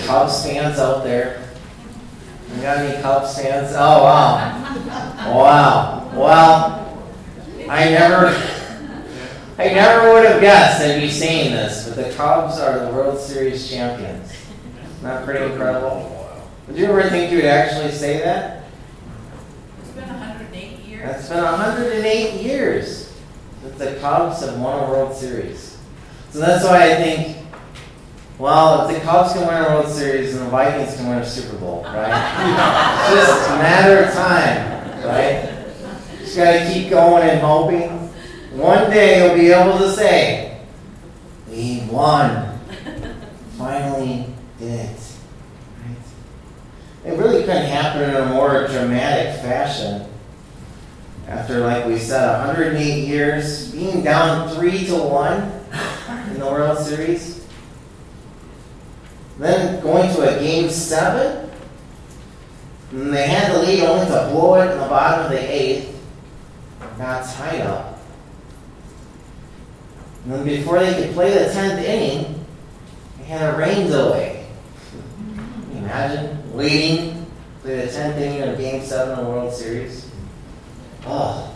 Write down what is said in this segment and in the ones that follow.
Cubs fans out there? You got any Cubs fans? Oh, wow. Wow. Well, I never would have guessed I'd be saying this, but the Cubs are the World Series champions. Isn't that pretty incredible? Did you ever think you would actually say that? It's been 108 years. That's been 108 years that the Cubs have won a World Series. So that's why I think, well, if the Cubs can win a World Series, then the Vikings can win a Super Bowl, right? It's just a matter of time, right? Just got to keep going and hoping. One day you'll be able to say, we won. Finally did it. Right? It really couldn't happen in a more dramatic fashion. After, like we said, 108 years, being down 3-1 in the World Series. Then going to a Game 7. And they had the lead only to blow it in the bottom of the 8th. Got tied up. And then before they could play the 10th inning, they had a rain delay. Can you imagine waiting to play the 10th inning of Game 7 of the World Series? Oh.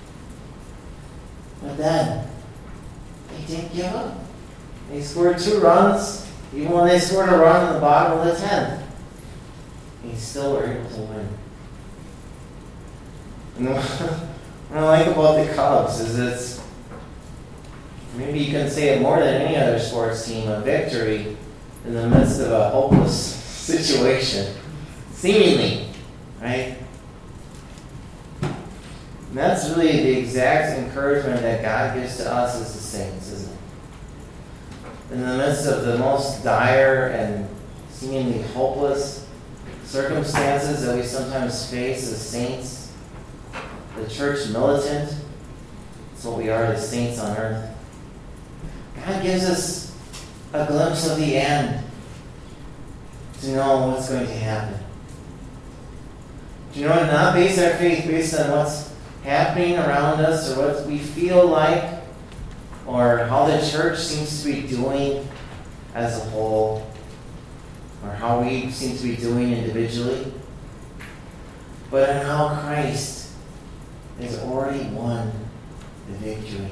But then, they didn't give up. They scored 2 runs, even when they scored a run in the bottom of the 10th. They still were able to win. And what I like about the Cubs is it's, maybe you can say it more than any other sports team, a victory in the midst of a hopeless situation. Seemingly, right? And that's really the exact encouragement that God gives to us as the saints, isn't it? In the midst of the most dire and seemingly hopeless circumstances that we sometimes face as saints, the church militant, that's what we are as saints on earth. God gives us a glimpse of the end to know what's going to happen. Do you know, to not base our faith based on what's happening around us or what we feel like or how the church seems to be doing as a whole or how we seem to be doing individually, but on how Christ has already won the victory.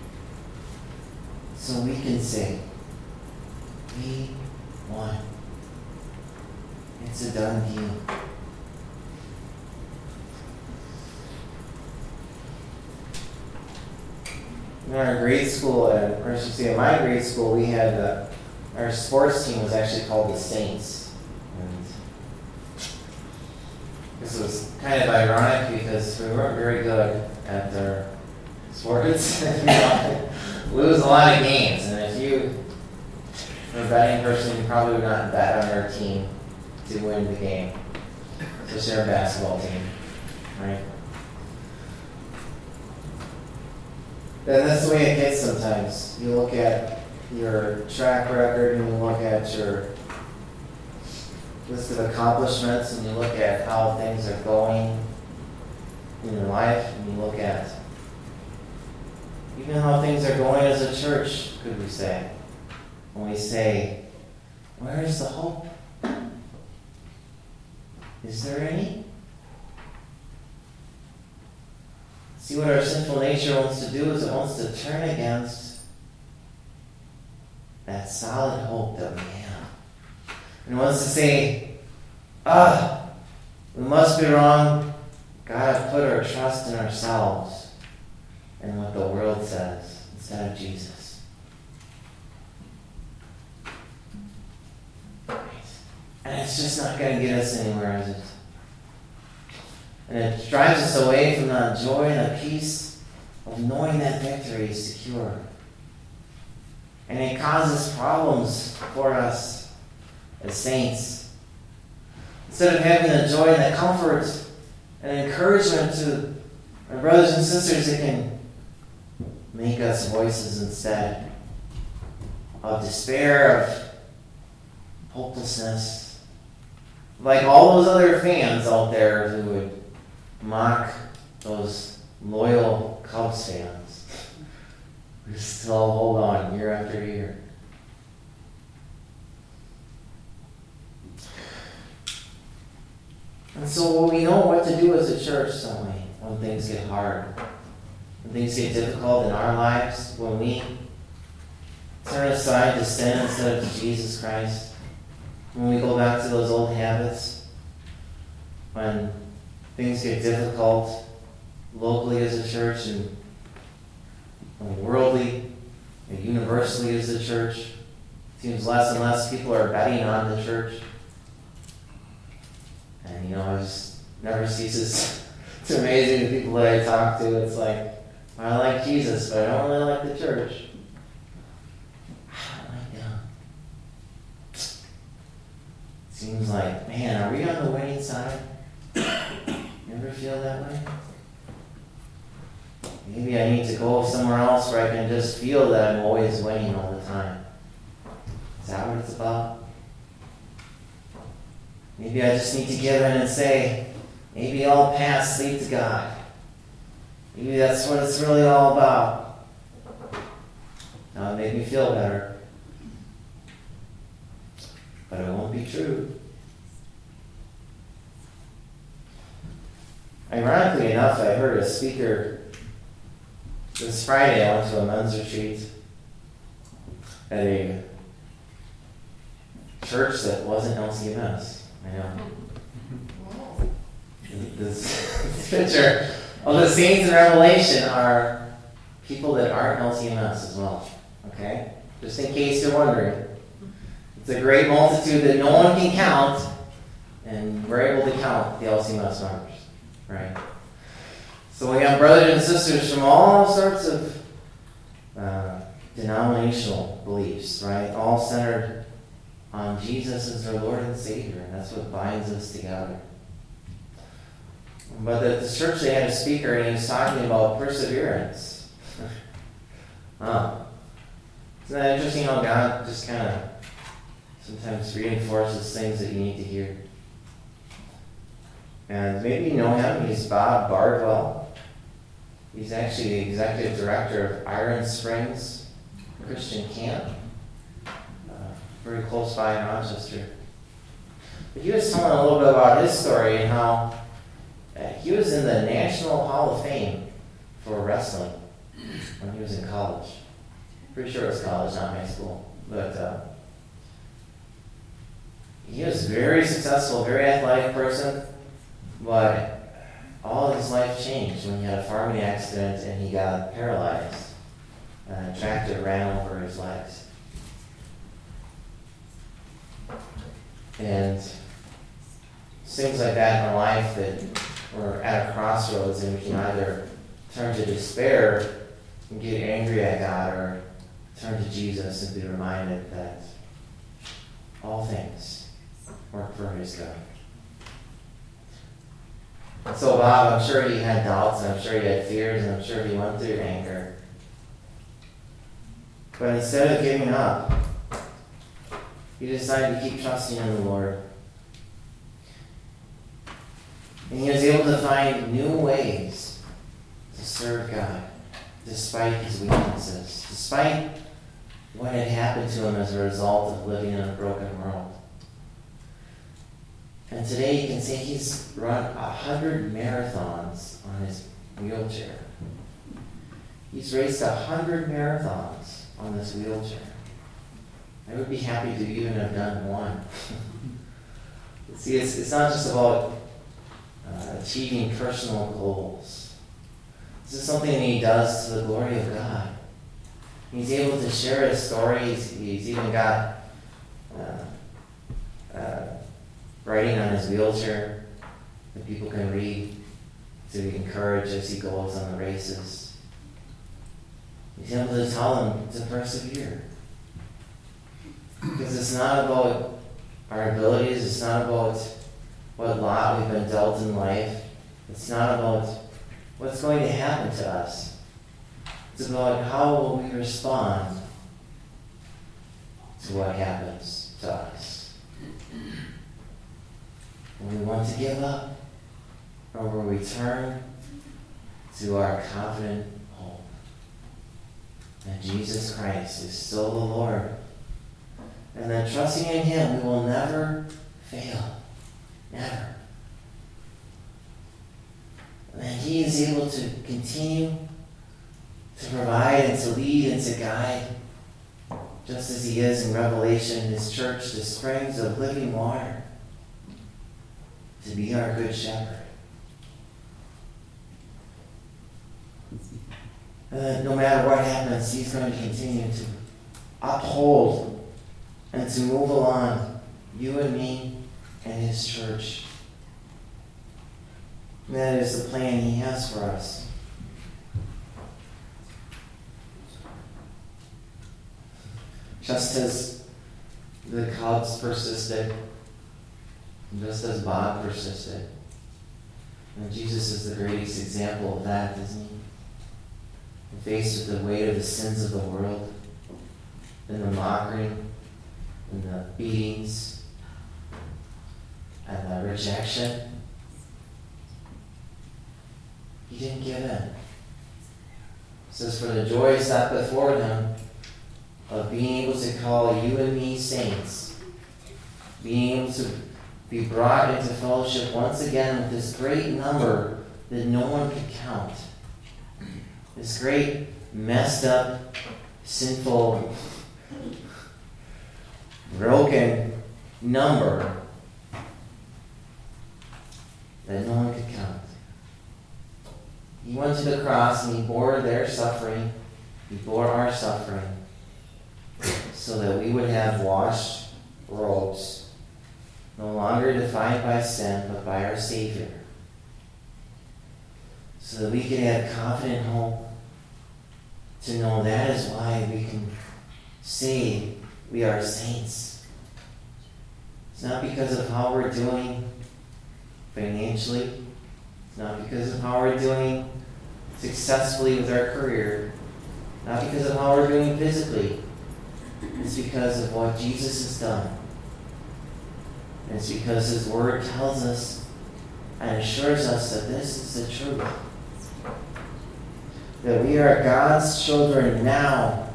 So we can say, we won. It's a done deal. In our grade school, or I should say in my grade school, we had our sports team was actually called the Saints. And this was kind of ironic because we weren't very good at our sports. We lose a lot of games, and if you were a betting person, you probably would not bet on our team to win the game, especially our basketball team, right? And that's the way it gets sometimes. You look at your track record and you look at your list of accomplishments and you look at how things are going in your life and you look at even how things are going as a church, could we say. When we say, where is the hope? Is there any? See, what our sinful nature wants to do is it wants to turn against that solid hope that we have. And it wants to say, we must be wrong. God put our trust in ourselves and what the world says instead of Jesus. And it's just not going to get us anywhere, is it? And it drives us away from the joy and the peace of knowing that victory is secure. And it causes problems for us as saints. Instead of having the joy and the comfort and encouragement to our brothers and sisters, it can make us voices instead of despair, of hopelessness. Like all those other fans out there who would mock those loyal Cubs fans who still hold on year after year. And so we know what to do as a church, don't we, when things get hard, when things get difficult in our lives, when we turn aside to sin instead of to Jesus Christ, when we go back to those old habits, when things get difficult locally as a church and worldly and universally as a church. It seems less and less people are betting on the church. And it just never ceases to amaze me, the people that I talk to. It's like, I like Jesus, but I don't really like the church. I don't like them. Seems like, man, are we on the winning side? You ever feel that way? Maybe I need to go somewhere else where I can just feel that I'm always winning all the time. Is that what it's about? Maybe I just need to give in and say, maybe I'll pass, lead to God. Maybe that's what it's really all about. That'll make me feel better. But it won't be true. Ironically enough, I heard a speaker this Friday. I went to a men's retreat at a church that wasn't LCMS. I know. This picture of the saints in Revelation are people that aren't LCMS as well. Okay? Just in case you're wondering. It's a great multitude that no one can count, and we're able to count the LCMS members. Right? So we have brothers and sisters from all sorts of denominational beliefs, right? All centered on Jesus as our Lord and Savior, and that's what binds us together. But at the church they had a speaker, and he was talking about perseverance. Isn't that interesting how God just kind of sometimes reinforces things that you need to hear? And maybe you know him. He's Bob Bardwell. He's actually the executive director of Iron Springs Christian Camp, very close by in Rochester. But he was telling a little bit about his story and how he was in the National Hall of Fame for wrestling when he was in college. Pretty sure it was college, not high school. But he was very successful, very athletic person. But all his life changed when he had a farming accident and he got paralyzed. And a tractor ran over his legs. And things like that in our life that we're at a crossroads and we can either turn to despair and get angry at God, or turn to Jesus and be reminded that all things work for his good. So Bob, I'm sure he had doubts, and I'm sure he had fears, and I'm sure he went through anger. But instead of giving up, he decided to keep trusting in the Lord. And he was able to find new ways to serve God, despite his weaknesses, despite what had happened to him as a result of living in a broken world. And today you can say he's run 100 marathons on his wheelchair. He's raced 100 marathons on this wheelchair. I would be happy to even have done one. See, it's not just about achieving personal goals. This is something that he does to the glory of God. He's able to share his stories. He's even got writing on his wheelchair that people can read to encourage as he goes on the races. He's able to tell them to persevere. Because it's not about our abilities, it's not about what lot we've been dealt in life. It's not about what's going to happen to us. It's about how will we respond to what happens to us. Will we want to give up? Or will we turn to our confident hope that Jesus Christ is still the Lord? And that trusting in him, we will never fail. Never. And he is able to continue to provide and to lead and to guide, just as he is in Revelation, his church, the springs of living water, to be our good shepherd. No matter what happens, he's going to continue to uphold and to move along you and me and his church. And that is the plan he has for us. Just as the Cubs persisted, just as Bob persisted. And Jesus is the greatest example of that, isn't he? Faced with the weight of the sins of the world, and the mockery, and the beatings, and the rejection, he didn't give in. It says, for the joy set before them of being able to call you and me saints, being able to be brought into fellowship once again with this great number that no one could count. This great, messed up, sinful, broken number that no one could count. He went to the cross and he bore their suffering. He bore our suffering so that we would have washed robes, no longer defined by sin, but by our Savior. So that we can have confident hope to know that is why we can say we are saints. It's not because of how we're doing financially. It's not because of how we're doing successfully with our career. Not because of how we're doing physically. It's because of what Jesus has done. And it's because his word tells us and assures us that this is the truth. That we are God's children now.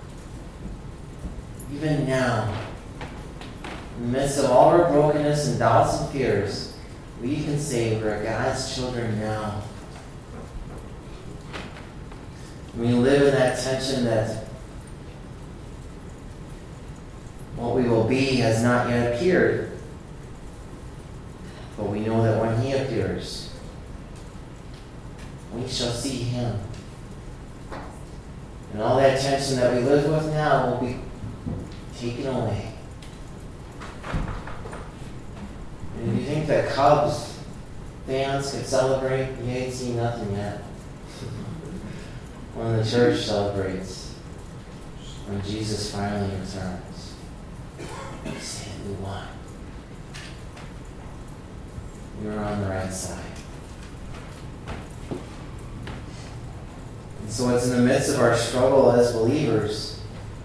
Even now. In the midst of all our brokenness and doubts and fears, we can say we're God's children now. We live in that tension that what we will be has not yet appeared. But we know that when he appears, we shall see him. And all that tension that we live with now will be taken away. And if you think that Cubs fans could celebrate, you ain't seen nothing yet. When the church celebrates, when Jesus finally returns, we say we won. We're on the right side. And so it's in the midst of our struggle as believers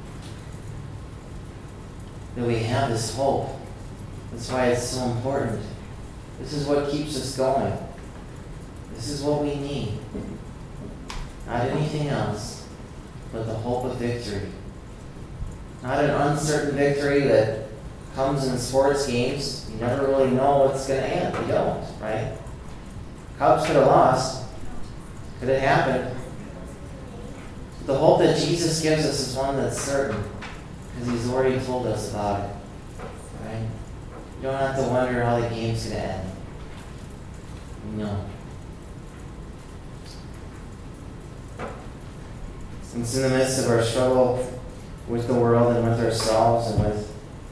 that we have this hope. That's why it's so important. This is what keeps us going. This is what we need. Not anything else, but the hope of victory. Not an uncertain victory that comes in sports games. You never really know what's going to end. You don't, right? Cubs could have lost. Could have happened. The hope that Jesus gives us is one that's certain, because he's already told us about it. Right? You don't have to wonder how the game's going to end. You know. It's in the midst of our struggle with the world and with ourselves and with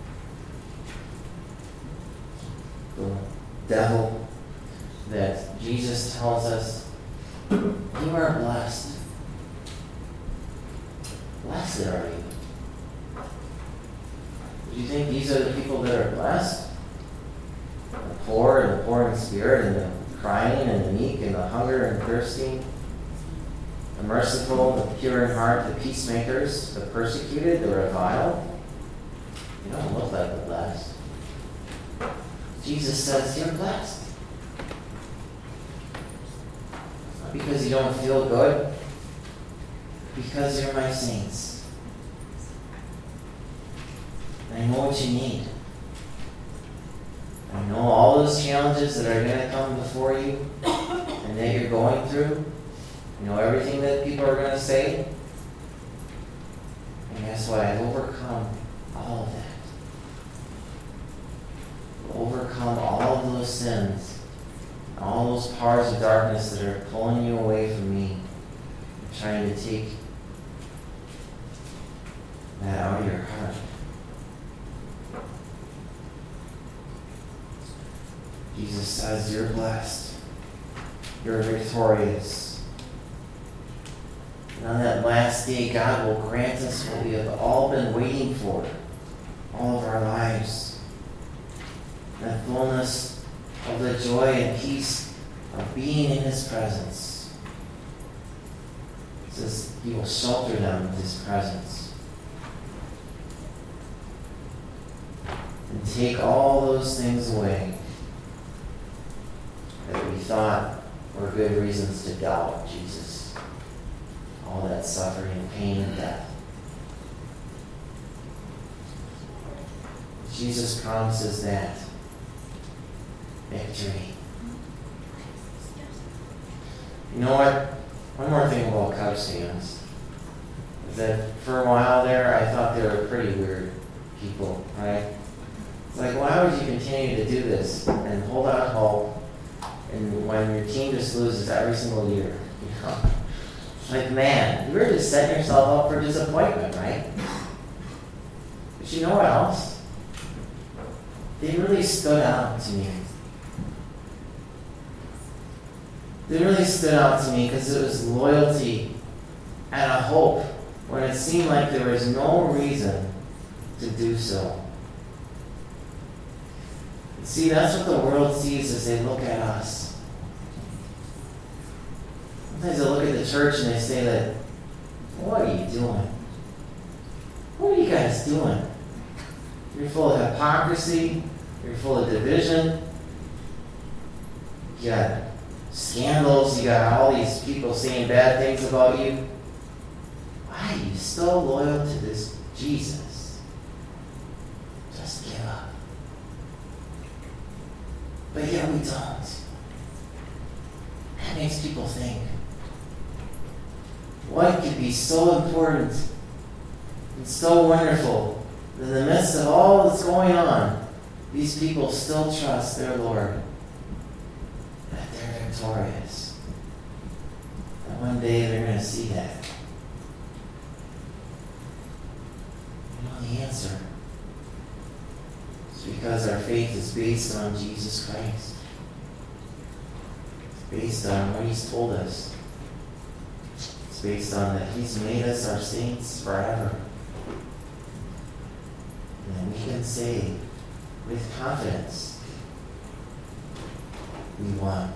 the devil that Jesus tells us, you are blessed. Blessed are you. Do you think these are the people that are blessed? The poor and the poor in spirit and the crying and the meek and the hunger and thirsty, the merciful, the pure in heart, the peacemakers, the persecuted, the reviled. You don't look like the blessed. Jesus says you're blessed. Not because you don't feel good, because you're my saints. And I know what you need. I know all those challenges that are going to come before you. I and that you're going through. You know everything that people are going to say. And guess what? I've overcome all of that. Overcome all of those sins, all those powers of darkness that are pulling you away from me, trying to take that out of your heart. Jesus says, you're blessed. You're victorious. And on that last day, God will grant us what we have all been waiting for, all of our lives. The fullness of the joy and peace of being in His presence. It says He will shelter them with His presence. And take all those things away that we thought were good reasons to doubt Jesus. All that suffering and pain and death. Jesus promises that victory. You know what? One more thing about Cubs stands is that for a while there, I thought they were pretty weird people, right? It's like, why would you continue to do this and hold out hope and when your team just loses every single year? You know? Like, man, you were just setting yourself up for disappointment, right? But you know what else? They really stood out to me. They really stood out to me because it was loyalty and a hope when it seemed like there was no reason to do so. See, that's what the world sees as they look at us. Sometimes they look at the church and they say that, what are you doing? What are you guys doing? You're full of hypocrisy. You're full of division. You got scandals. You got all these people saying bad things about you. Why are you still loyal to this Jesus? Just give up. But yet we don't. That makes people think. What could be so important and so wonderful in the midst of all that's going on? These people still trust their Lord, that they're victorious. And one day they're going to see that. You know the answer. It's because our faith is based on Jesus Christ. It's based on what He's told us. It's based on that He's made us our saints forever. And then we can say with confidence, we won.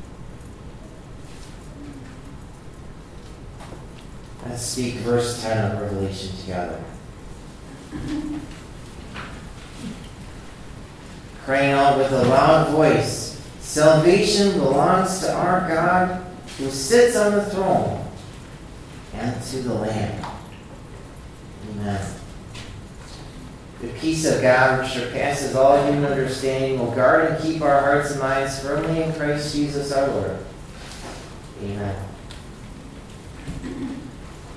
Let's speak verse 10 of Revelation together. Crying out with a loud voice, salvation belongs to our God who sits on the throne and to the Lamb. Amen. The peace of God, which surpasses all human understanding, will guard and keep our hearts and minds firmly in Christ Jesus our Lord. Amen.